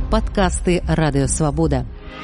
Подкасты Радио Свобода.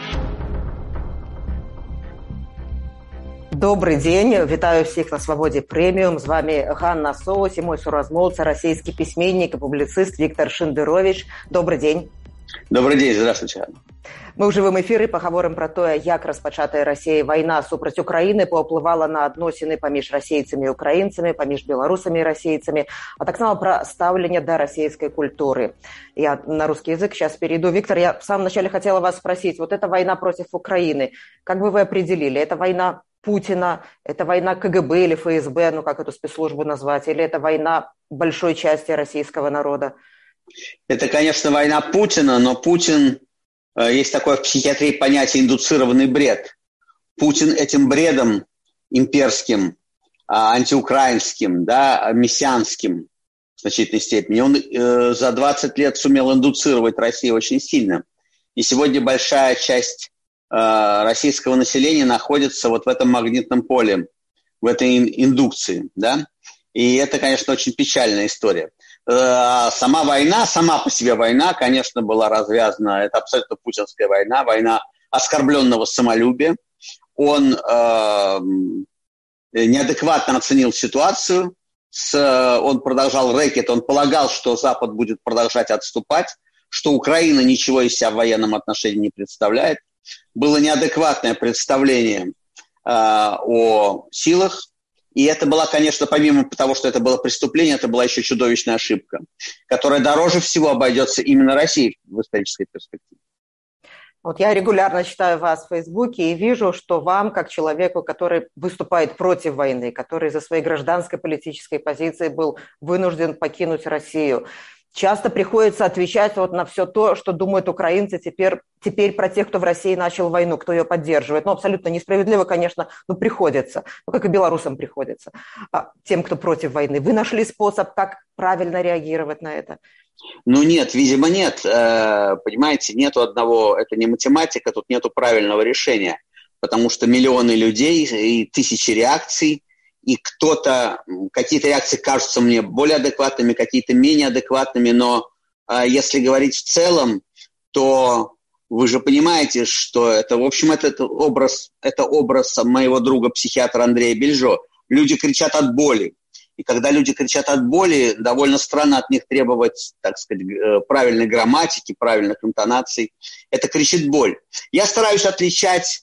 Добрый день, вітаю всіх на Свободе Премиум. З вами Ганна Соус і мой суразмоўца, расійскі пісьменнік і публіцыст Віктор Шендерович. Добрый день. Добрый день, здравствуйте, Ганна. Мы ў жывым эфіры пагаворым пра тое, як распачатая Расіяй вайна супраць Украіны паўплывала на адносіны паміж расейцамі і украінцамі, паміж беларусамі і расейцамі, а таксама пра стаўленне да расійскай культуры. Я на русский язык сейчас перейду. Виктор, я в самом начале хотела вас спросить, вот эта война против Украины, как бы вы определили, это война Путина, это война КГБ или ФСБ, ну как эту спецслужбу назвать, или это война большой части российского народа? Это, конечно, война Путина, но Путин, есть такое в психиатрии понятие индуцированный бред. Путин этим бредом имперским, антиукраинским, да, мессианским в значительной степени, он за 20 лет сумел индуцировать Россию очень сильно. И сегодня большая часть российского населения находится вот в этом магнитном поле, в этой индукции, да. И это, конечно, очень печальная история. Сама война, сама по себе война, конечно, была развязана, это абсолютно путинская война, война оскорбленного самолюбия. Он неадекватно оценил ситуацию, он продолжал рэкет, он полагал, что Запад будет продолжать отступать, что Украина ничего из себя в военном отношении не представляет. Было неадекватное представление о силах. И это была, конечно, помимо того, что это было преступление, это была еще чудовищная ошибка, которая дороже всего обойдется именно России в исторической перспективе. Вот я регулярно читаю вас в Фейсбуке и вижу, что вам, как человеку, который выступает против войны, который из-за своей гражданской политической позиции был вынужден покинуть Россию, часто приходится отвечать вот на все то, что думают украинцы теперь про тех, кто в России начал войну, кто ее поддерживает. Ну, абсолютно несправедливо, конечно, но приходится. Ну, как и белорусам приходится. Тем, кто против войны. Вы нашли способ, как правильно реагировать на это? Ну, нет, видимо, нет. Понимаете, нету одного, это не математика, тут нету правильного решения. Потому что миллионы людей и тысячи реакций, и какие-то реакции кажутся мне более адекватными, какие-то менее адекватными, но если говорить в целом, то вы же понимаете, что это, в общем, это образ моего друга-психиатра Андрея Бельжо. Люди кричат от боли. И когда люди кричат от боли, довольно странно от них требовать, так сказать, правильной грамматики, правильных интонаций. Это кричит боль. Я стараюсь отличать,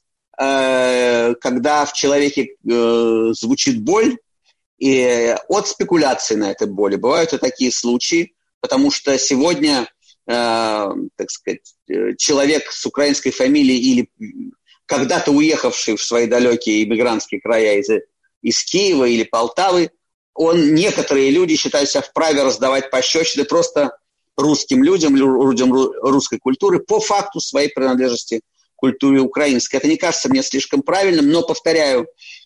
когда в человеке звучит боль, и от спекуляции на этой боли. Бывают и такие случаи, потому что сегодня, так сказать, человек с украинской фамилией или когда-то уехавший в свои далекие иммигрантские края из Киева или Полтавы, некоторые люди считают себя вправе раздавать пощечины просто русским людям русской культуры по факту своей принадлежности культуре украинской. Это не кажется мне слишком правильным, но, повторяю,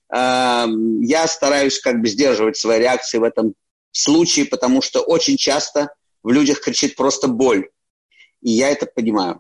я стараюсь как бы сдерживать свои реакции в этом случае, потому что очень часто в людях кричит просто боль. И я это понимаю.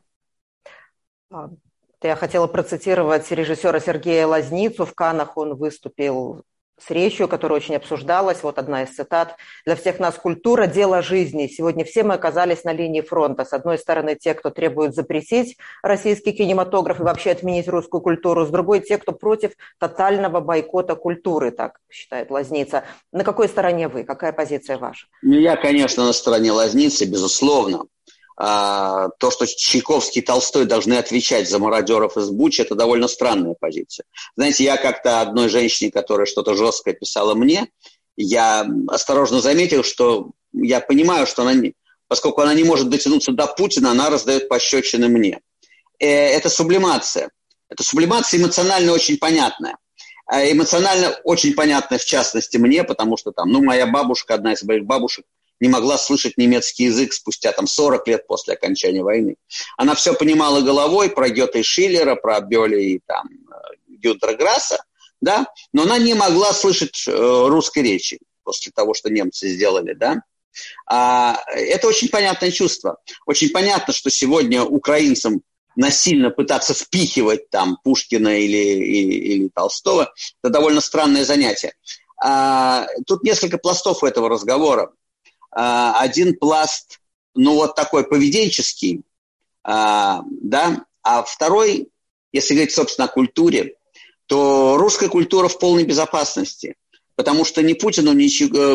Я хотела процитировать режиссера Сергея Лазницу. В Каннах он выступил с речью, которая очень обсуждалась. Вот одна из цитат. «Для всех нас культура – дело жизни. Сегодня все мы оказались на линии фронта. С одной стороны, те, кто требует запретить российский кинематограф и вообще отменить русскую культуру. С другой, те, кто против тотального бойкота культуры», так считает Лазница. На какой стороне вы? Какая позиция ваша? Я, конечно, на стороне Лазницы, безусловно. То, что Чайковский и Толстой должны отвечать за мародеров из Бучи, это довольно странная позиция. Знаете, я как-то одной женщине, которая что-то жесткое писала мне, я осторожно заметил, что я понимаю, что поскольку она не может дотянуться до Путина, она раздает пощечины мне. Это сублимация. Это сублимация эмоционально очень понятная. Эмоционально очень понятная, в частности, мне, потому что моя бабушка, одна из моих бабушек, не могла слышать немецкий язык спустя 40 лет после окончания войны. Она все понимала головой про Гёте и Шиллера, про Бёля и Гюнтера Грасса, да, но она не могла слышать русской речи после того, что немцы сделали, да. Это очень понятное чувство. Очень понятно, что сегодня украинцам насильно пытаться впихивать Пушкина или Толстого, это довольно странное занятие. Тут несколько пластов у этого разговора. Один пласт, такой поведенческий, Да? А второй, если говорить, собственно, о культуре, то русская культура в полной безопасности. Потому что ни Путину, ни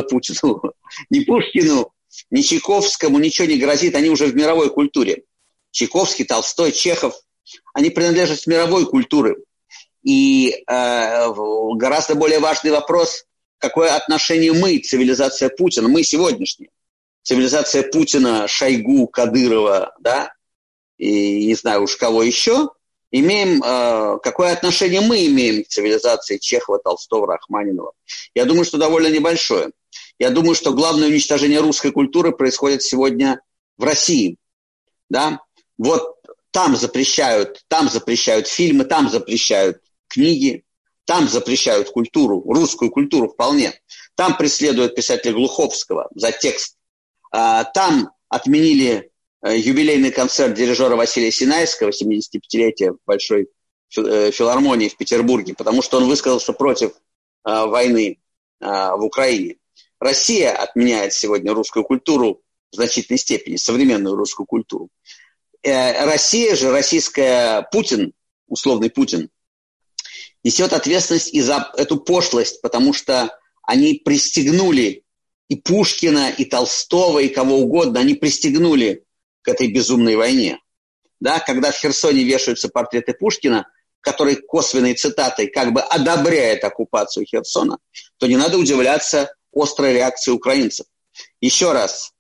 Пушкину, ни Чайковскому ничего не грозит. Они уже в мировой культуре. Чайковский, Толстой, Чехов, они принадлежат мировой культуре. И гораздо более важный вопрос, какое отношение мы, цивилизация Путина, мы сегодняшние, цивилизация Путина, Шойгу, Кадырова, да, и не знаю уж кого еще, имеем, какое отношение мы имеем к цивилизации Чехова, Толстого, Рахманинова. Я думаю, что довольно небольшое. Я думаю, что главное уничтожение русской культуры происходит сегодня в России. Да? Вот там запрещают фильмы, там запрещают книги, там запрещают культуру, русскую культуру вполне. Там преследуют писателя Глуховского за текст. Там отменили юбилейный концерт дирижера Василия Синайского, 75-летия Большой филармонии в Петербурге, потому что он высказался против войны в Украине. Россия отменяет сегодня русскую культуру в значительной степени, современную русскую культуру. Россия же, российская Путин, условный Путин, несет ответственность и за эту пошлость, потому что они пристегнули и Пушкина, и Толстого, и кого угодно, они пристегнули к этой безумной войне. Да, когда в Херсоне вешаются портреты Пушкина, который косвенной цитатой как бы одобряет оккупацию Херсона, то не надо удивляться острой реакции украинцев. Еще раз,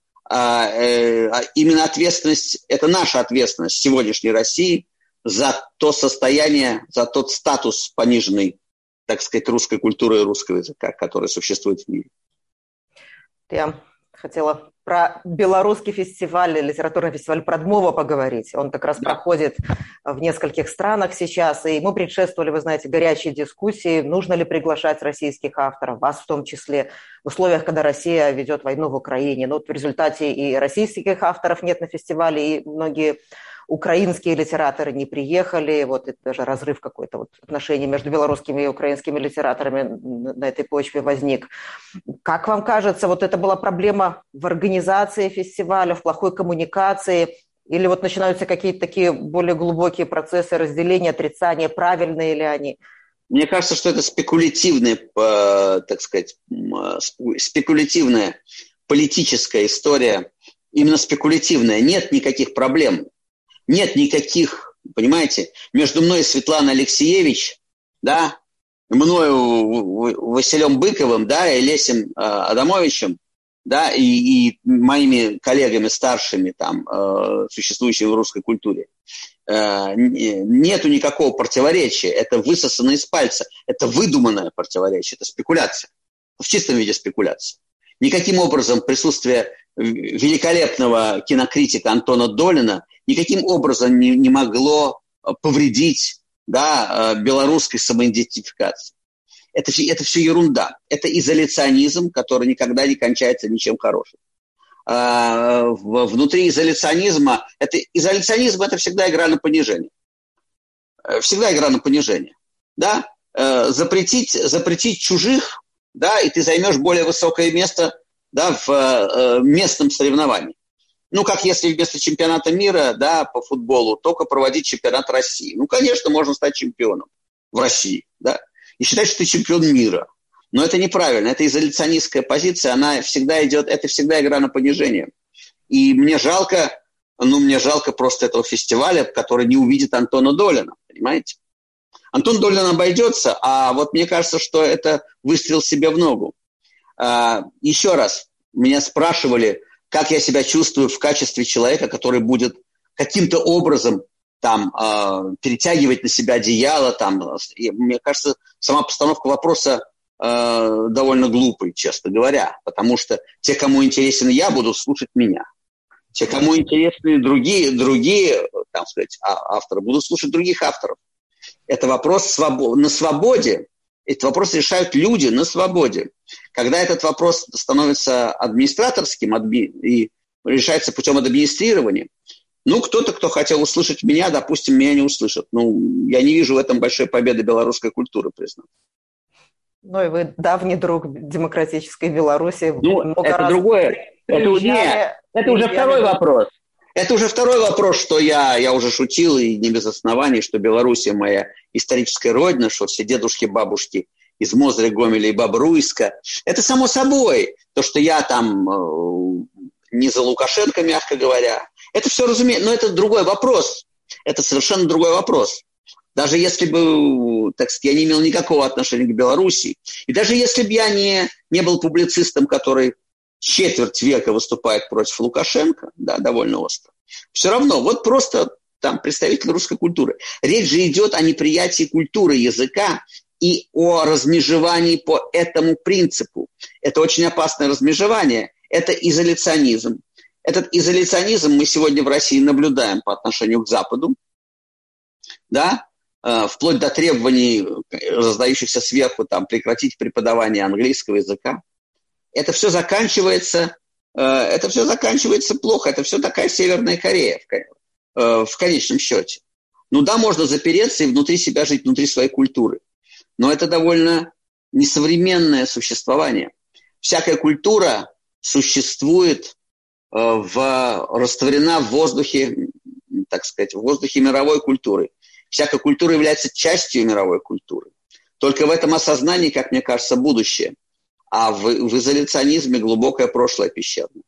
именно ответственность, это наша ответственность сегодняшней России за то состояние, за тот статус пониженный, так сказать, русской культуры и русского языка, который существует в мире. Я хотела про белорусский фестиваль, литературный фестиваль «Продмова» поговорить. Он как раз проходит в нескольких странах сейчас, и ему предшествовали, вы знаете, горячие дискуссии, нужно ли приглашать российских авторов, вас в том числе, в условиях, когда Россия ведет войну в Украине. Но вот в результате и российских авторов нет на фестивале, и многие украинские литераторы не приехали, вот это даже разрыв какой-то вот отношений между белорусскими и украинскими литераторами на этой почве возник. Как вам кажется, вот это была проблема в организации фестиваля, в плохой коммуникации, или вот начинаются какие-то такие более глубокие процессы разделения, отрицания, правильные ли они? Мне кажется, что это спекулятивная, так сказать, спекулятивная политическая история, именно спекулятивная. Нет никаких проблем. Нет никаких, понимаете, между мной и Светланой Алексеевич, да, мною Василием Быковым, да, и Лесем Адамовичем, да, и моими коллегами старшими, там, существующими в русской культуре, нету никакого противоречия. Это высосано из пальца. Это выдуманное противоречие, это спекуляция. В чистом виде спекуляция. Никаким образом присутствие великолепного кинокритика Антона Долина никаким образом не могло повредить, да, белорусской самоидентификации. Это все ерунда. Это изоляционизм, который никогда не кончается ничем хорошим. Внутри изоляционизма это всегда игра на понижение. Всегда игра на понижение. Да? Запретить чужих, да, и ты займешь более высокое место, да, в местном соревновании. Ну, как если вместо чемпионата мира, да, по футболу только проводить чемпионат России. Ну, конечно, можно стать чемпионом в России, да, и считать, что ты чемпион мира. Но это неправильно, это изоляционистская позиция, она всегда идет, это всегда игра на понижение. И мне жалко просто этого фестиваля, который не увидит Антона Долина, понимаете? Антон Долин обойдется, а вот мне кажется, что это выстрел себе в ногу. Еще раз, меня спрашивали, как я себя чувствую в качестве человека, который будет каким-то образом там перетягивать на себя одеяло. Там. И, мне кажется, сама постановка вопроса довольно глупой, честно говоря, потому что те, кому интересен я, будут слушать меня. Те, кому интересны другие, там сказать, авторы, будут слушать других авторов. Это вопрос на свободе. Этот вопрос решают люди на свободе. Когда этот вопрос становится администраторским и решается путем администрирования, ну, кто-то, кто хотел услышать меня, допустим, меня не услышит. Ну, я не вижу в этом большой победы белорусской культуры, признаю. Ну, и вы давний друг демократической Беларуси. Ну, это другое. Это уже второй вопрос. Это уже второй вопрос, что я уже шутил, и не без оснований, что Белоруссия моя историческая родина, что все дедушки, бабушки из Мозыря, Гомеля и Бобруйска. Это само собой. То, что я там не за Лукашенко, мягко говоря. Это все разумеется, но это другой вопрос. Это совершенно другой вопрос. Даже если бы, так сказать, я не имел никакого отношения к Белоруссии, и даже если бы я не был публицистом, который четверть века выступает против Лукашенко, да, довольно остро, все равно, вот просто там представитель русской культуры. Речь же идет о неприятии культуры языка и о размежевании по этому принципу. Это очень опасное размежевание. Это изоляционизм. Этот изоляционизм мы сегодня в России наблюдаем по отношению к Западу, да, вплоть до требований, раздающихся сверху, там, прекратить преподавание английского языка. Это все заканчивается плохо. Это все такая Северная Корея в конечном счете. Ну да, можно запереться и внутри себя жить, внутри своей культуры. Но это довольно несовременное Всякая культура существует, растворена в воздухе, так сказать, в воздухе мировой культуры. Всякая культура является частью мировой культуры. Только в этом осознании, как мне кажется, будущее. А в изоляционизме глубокое прошлое пещерное.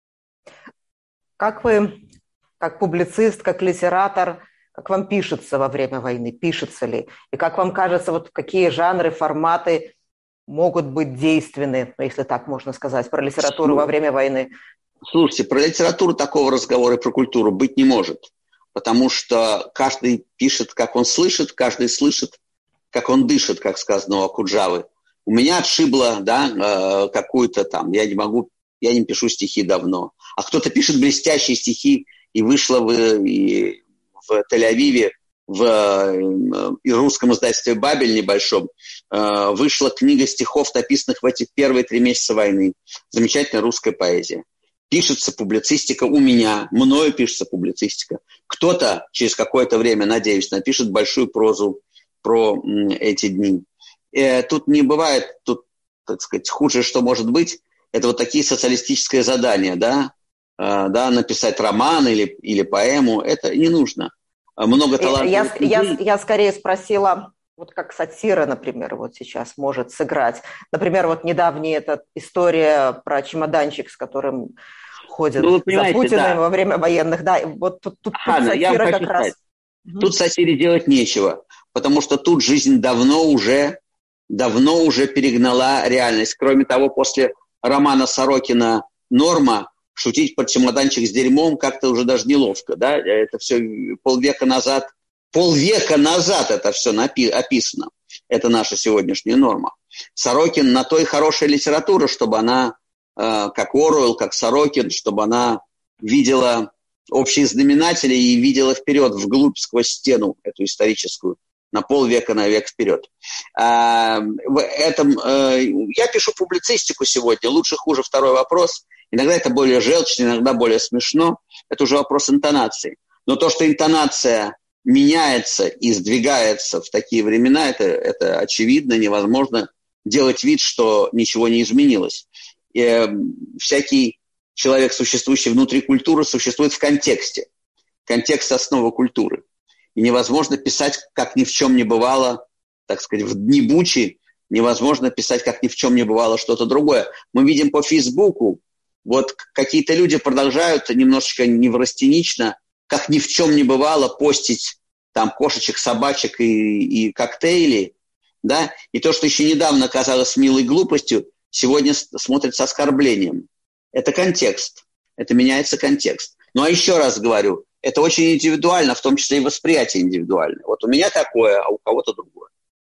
Как вы, как публицист, как литератор, как вам пишется во время войны? Пишется ли? И как вам кажется, вот какие жанры, форматы могут быть действенны, если так можно сказать, про литературу во время войны? Слушайте, про литературу такого разговора и про культуру быть не может. Потому что каждый пишет, как он слышит, каждый слышит, как он дышит, как сказано у Окуджавы. У меня отшибло, да, какую-то там, я не пишу стихи давно. А кто-то пишет блестящие стихи, и вышло в Тель-Авиве, в русском издательстве «Бабель» небольшом, вышла книга стихов, написанных в эти первые 3 месяца войны. Замечательная русская поэзия. Пишется публицистика у меня, мною пишется публицистика. Кто-то через какое-то время, надеюсь, напишет большую прозу про эти дни. Тут не бывает, так сказать, худшее, что может быть, это вот такие социалистические задания, да, написать роман или поэму, это не нужно. Много талантливых людей. Я скорее спросила, вот как сатира, например, вот сейчас может сыграть. Например, вот недавняя эта история про чемоданчик, с которым ходят за Путиным во время военных. Да, вот тут сатира как раз. Тут сатире делать нечего, потому что тут жизнь давно уже перегнала реальность. Кроме того, после романа Сорокина «Норма» шутить про чемоданчик с дерьмом как-то уже даже неловко. Да? Это все полвека назад это все описано. Это наша сегодняшняя норма. Сорокин на то и хорошая литература, чтобы она, как Оруэлл, как Сорокин, чтобы она видела общие знаменатели и видела вперед, вглубь, сквозь стену эту историческую, на полвека, на век вперед. В этом я пишу публицистику сегодня, лучше, хуже, второй вопрос. Иногда это более желчно, иногда более смешно. Это уже вопрос интонации. Но то, что интонация меняется и сдвигается в такие времена, это очевидно, невозможно делать вид, что ничего не изменилось. И всякий человек, существующий внутри культуры, существует в контексте. Контекст – основа культуры. И невозможно писать, как ни в чем не бывало, так сказать, в дни Бучи, невозможно писать, как ни в чем не бывало, что-то другое. Мы видим по Фейсбуку, вот какие-то люди продолжают немножечко неврастенично, как ни в чем не бывало, постить там кошечек, собачек и коктейли, да, и то, что еще недавно казалось милой глупостью, сегодня смотрят с оскорблением. Это контекст, это меняется контекст. Ну, а еще раз говорю, это очень индивидуально, в том числе и восприятие индивидуальное. Вот у меня такое, а у кого-то другое.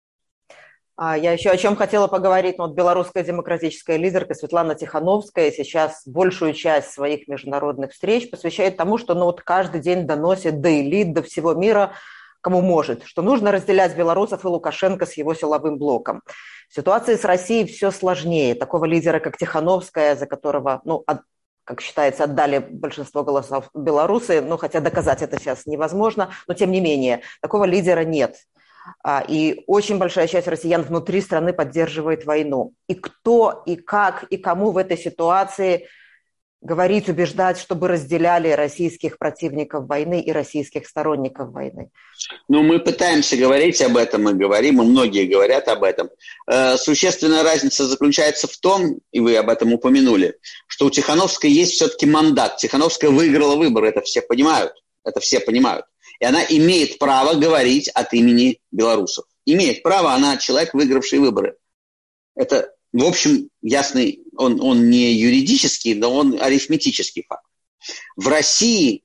Я еще о чем хотела поговорить. Вот белорусская демократическая лидерка Светлана Тихановская сейчас большую часть своих международных встреч посвящает тому, что вот каждый день доносит до элит, до всего мира, кому может, что нужно разделять белорусов и Лукашенко с его силовым блоком. В ситуации с Россией все сложнее. Такого лидера, как Тихановская, за которого, как считается, отдали большинство голосов белорусы, хотя доказать это сейчас невозможно, но тем не менее, такого лидера нет. И очень большая часть россиян внутри страны поддерживает войну. И кто, и как, и кому в этой ситуации говорить, убеждать, чтобы разделяли российских противников войны и российских сторонников войны? Ну, мы пытаемся говорить об этом, мы говорим, и многие говорят об этом. Существенная разница заключается в том, и вы об этом упомянули, что у Тихановской есть все-таки мандат. Тихановская выиграла выборы, это все понимают. И она имеет право говорить от имени белорусов. Имеет право, она человек, выигравший выборы. Это, в общем, ясный, он не юридический, но он арифметический факт. В России...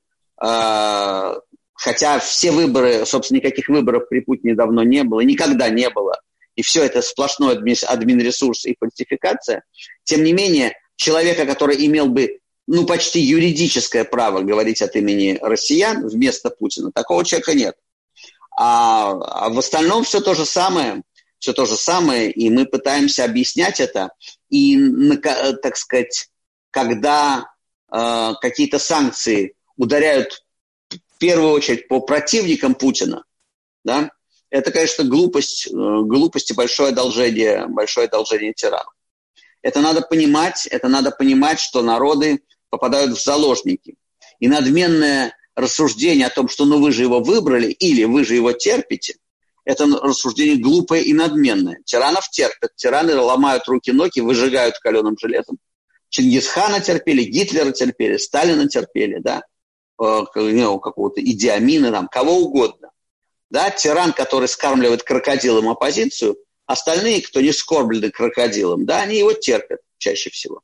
Хотя все выборы, собственно, никаких выборов при Путине давно не было, никогда не было. И все это сплошной админресурс и фальсификация. Тем не менее, человека, который имел бы почти юридическое право говорить от имени россиян вместо Путина, такого человека нет. А в остальном все то же самое, и мы пытаемся объяснять это. И, так сказать, когда какие-то санкции ударяют в первую очередь по противникам Путина, да, это, конечно, глупость и большое одолжение тиранов. Это надо понимать, что народы попадают в заложники. И надменное рассуждение о том, что вы же его выбрали или вы же его терпите, это рассуждение глупое и надменное. Тиранов терпят, тираны ломают руки-ноги, выжигают каленым железом. Чингисхана терпели, Гитлера терпели, Сталина терпели, да, какого-то Иди Амина, кого угодно. Да, тиран, который скармливает крокодилам оппозицию, остальные, кто не скормлены крокодилом, да, они его терпят чаще всего.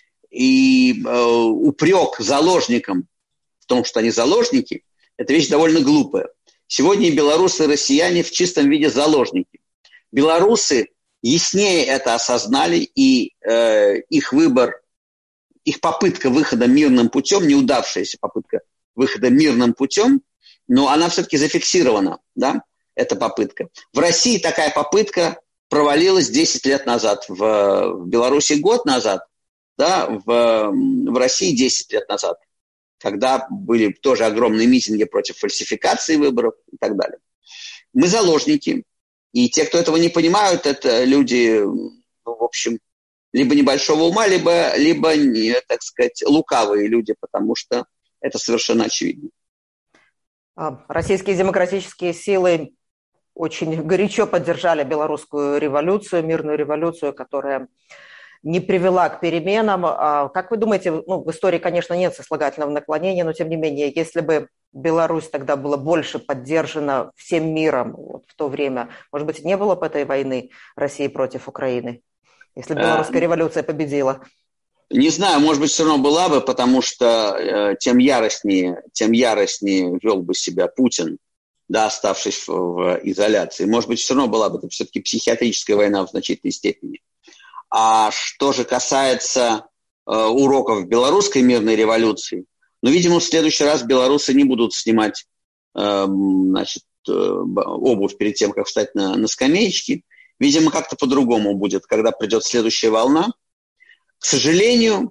И упрек заложникам в том, что они заложники, это вещь довольно глупая. Сегодня и белорусы, и россияне в чистом виде заложники. Белорусы яснее это осознали, и их выбор, их попытка выхода мирным путем, неудавшаяся попытка выхода мирным путем, но она все-таки зафиксирована, да, эта попытка. В России такая попытка провалилась 10 лет назад, в Беларуси год назад, да, в России 10 лет назад, когда были тоже огромные митинги против фальсификации выборов и так далее. Мы заложники, и те, кто этого не понимают, это люди, в общем, либо небольшого ума, либо, так сказать, лукавые люди, потому что это совершенно очевидно. Российские демократические силы очень горячо поддержали белорусскую революцию, мирную революцию, которая не привела к переменам. Как вы думаете, в истории, конечно, нет сослагательного наклонения, но тем не менее, если бы Беларусь тогда была больше поддержана всем миром в то время, может быть, не было бы этой войны России против Украины, если бы белорусская революция победила? Не знаю, может быть, все равно была бы, потому что тем яростнее вел бы себя Путин, да, оставшись в изоляции. Может быть, все равно была бы, это все-таки психиатрическая война в значительной степени. А что же касается уроков белорусской мирной революции, видимо, в следующий раз белорусы не будут снимать обувь перед тем, как встать на скамеечки. Видимо, как-то по-другому будет, когда придет следующая волна. К сожалению,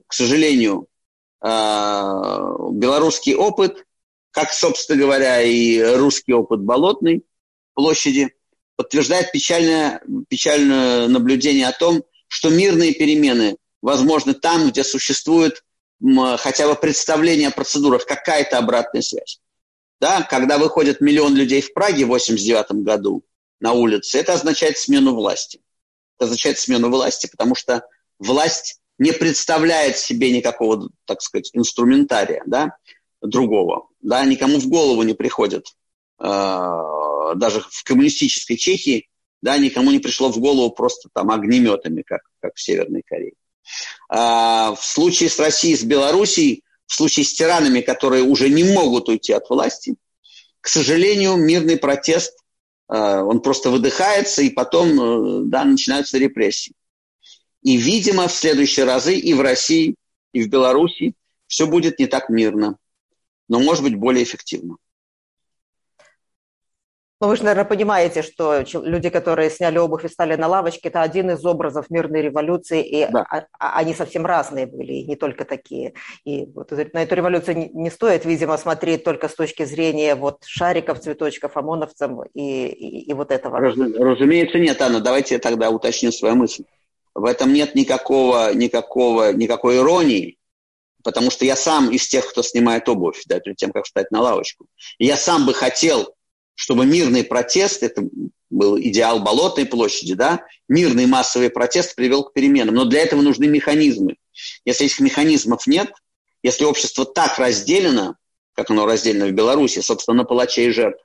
белорусский опыт, как, собственно говоря, и русский опыт Болотной площади, подтверждает печальное наблюдение о том, что мирные перемены возможны там, где существует хотя бы представление о процедурах, какая-то обратная связь. Да? Когда выходит 1 миллион людей в Праге в 1989 году на улице, это означает смену власти. Потому что власть не представляет себе никакого, так сказать, инструментария, да, другого. Да, никому в голову не приходит, даже в коммунистической Чехии, да, никому не пришло в голову просто там огнеметами, как в Северной Корее. В случае с Россией, с Белоруссией, в случае с тиранами, которые уже не могут уйти от власти, к сожалению, мирный протест, он просто выдыхается, и потом, да, начинаются репрессии. И, видимо, в следующие разы и в России, и в Беларуси все будет не так мирно, но, может быть, более эффективно. Вы же, наверное, понимаете, что люди, которые сняли обувь и стали на лавочке, это один из образов мирной революции, и да. Они совсем разные были, и не только такие. И вот на эту революцию не стоит, видимо, смотреть только с точки зрения шариков, цветочков, ОМОНовцев и вот этого. Разумеется, нет, Анна, давайте я тогда уточню свою мысль. В этом нет никакой иронии, потому что я сам из тех, кто снимает обувь, да, перед тем, как встать на лавочку. И я сам бы хотел, чтобы мирный протест, это был идеал Болотной площади, да, мирный массовый протест привел к переменам. Но для этого нужны механизмы. Если этих механизмов нет, если общество так разделено, как оно разделено в Беларуси, собственно, на палачей и жертв,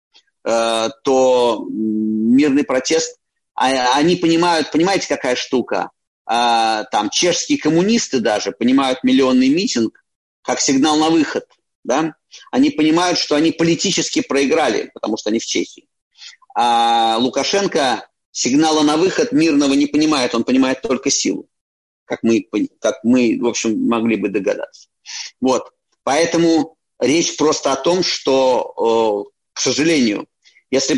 то мирный протест, они понимают, понимаете, какая штука? Там чешские коммунисты даже понимают миллионный митинг как сигнал на выход, да? Они понимают, что они политически проиграли, потому что они в Чехии. А Лукашенко сигнала на выход мирного не понимает, он понимает только силу, как мы, в общем, могли бы догадаться. Вот. Поэтому речь просто о том, что, к сожалению, если бы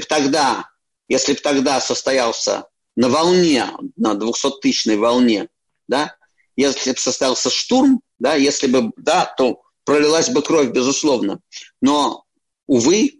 тогда состоялся на волне, на 200-тысячной волне, да, если бы состоялся штурм, да, если бы, да, то пролилась бы кровь, безусловно. Но, увы,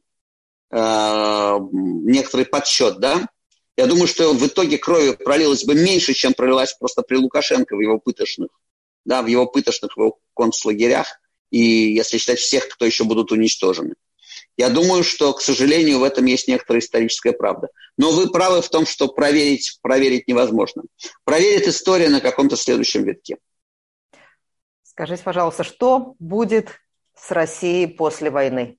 некоторый подсчет, да, я думаю, что в итоге крови пролилось бы меньше, чем пролилась просто при Лукашенко в его пытошных, да, в его концлагерях, и если считать всех, кто еще будут уничтожены. Я думаю, что, к сожалению, в этом есть некоторая историческая правда. Но вы правы в том, что проверить невозможно. Проверит история на каком-то следующем витке. Скажите, пожалуйста, что будет с Россией после войны?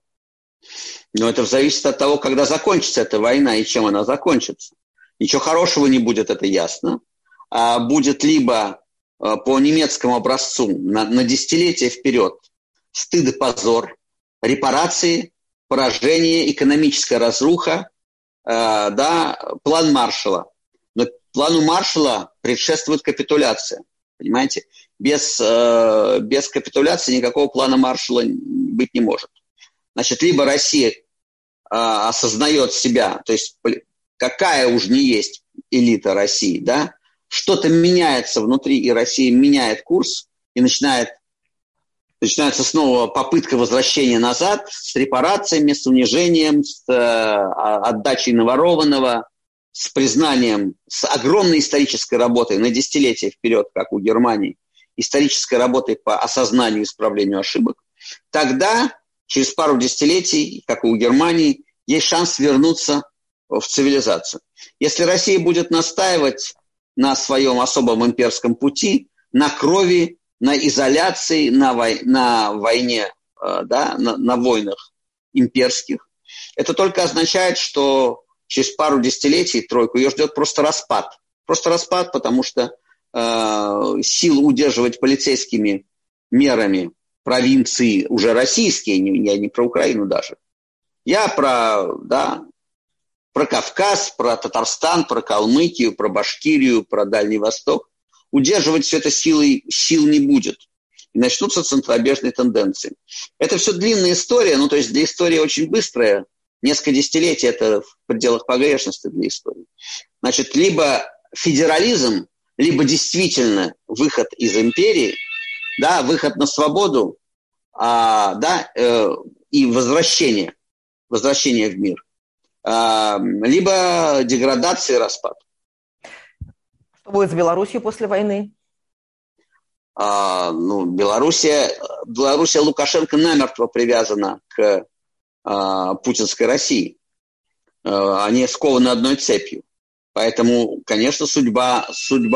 Ну, это зависит от того, когда закончится эта война и чем она закончится. Ничего хорошего не будет, это ясно. А будет либо по немецкому образцу на десятилетия вперед стыд и позор, репарации, поражение, экономическая разруха, да, план Маршалла. Но плану Маршалла предшествует капитуляция. Понимаете? Без капитуляции никакого плана Маршалла быть не может. Значит, либо Россия осознает себя, то есть какая уж не есть элита России, да, что-то меняется внутри, и Россия меняет курс, и начинается снова попытка возвращения назад с репарациями, с унижением, с отдачей наворованного, с признанием, с огромной исторической работой на десятилетия вперед, как у Германии, исторической работой по осознанию и исправлению ошибок. Тогда, через пару десятилетий, как и у Германии, есть шанс вернуться в цивилизацию. Если Россия будет настаивать на своем особом имперском пути, на крови, на изоляции, на войне, да, на войнах имперских, это только означает, что через пару десятилетий, тройку, ее ждет просто распад. Просто распад, потому что сил удерживать полицейскими мерами провинции уже российские, я не про Украину даже. Я про Кавказ, про Татарстан, про Калмыкию, про Башкирию, про Дальний Восток. Удерживать все это сил не будет. И начнутся центробежные тенденции. Это все длинная история, то есть для истории очень быстрая. Несколько десятилетий это в пределах погрешности для истории. Значит, либо федерализм, либо действительно выход из империи, да, выход на свободу, и возвращение в мир. Либо деградация и распад. Что будет с Белоруссией после войны? Белоруссия Лукашенко намертво привязана к путинской России. Они скованы одной цепью. Поэтому, конечно, судьба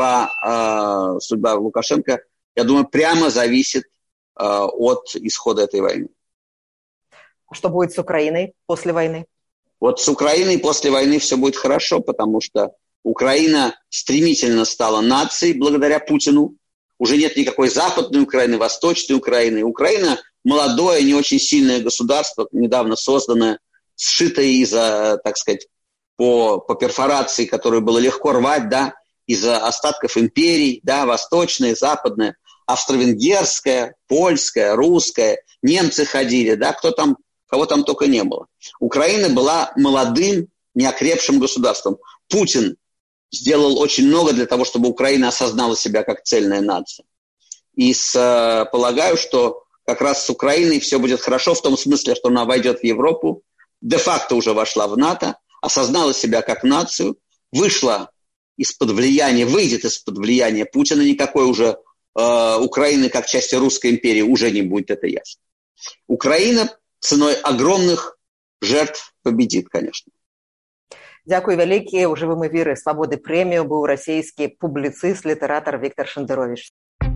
Лукашенко, я думаю, прямо зависит от исхода этой войны. Что будет с Украиной после войны? Вот с Украиной после войны все будет хорошо, потому что Украина стремительно стала нацией благодаря Путину. Уже нет никакой западной Украины, восточной Украины. Украина молодое, не очень сильное государство, недавно созданное, сшитое из-за, так сказать, по перфорации, которую было легко рвать, да, из-за остатков империй, да, восточная, западная, австро-венгерская, польская, русская, немцы ходили, да, кого там только не было. Украина была молодым, неокрепшим государством. Путин сделал очень много для того, чтобы Украина осознала себя как цельная нация. И полагаю, что как раз с Украиной все будет хорошо в том смысле, что она войдет в Европу, де-факто уже вошла в НАТО, осознала себя как нацию, выйдет из-под влияния Путина, никакой уже Украины как части Русской империи уже не будет, это ясно. Украина ценой огромных жертв победит, конечно. Дякую вялікі. У жывым эфіры «Свабоды прэмію» быў расійскі публіцыст, літаратар Віктор Шэндэровіч.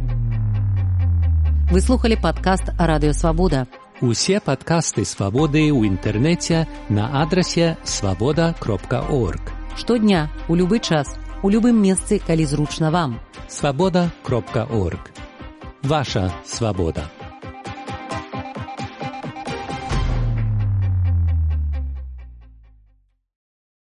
Вы слухали падкаст «Радыё Свабода». Усе падкасты «Свабоды» ў інтэрнэце на адрасе свабода.орг. Штодня, у любы час, у любым месцы, калі зручна вам. Свабода.орг. Ваша свабода.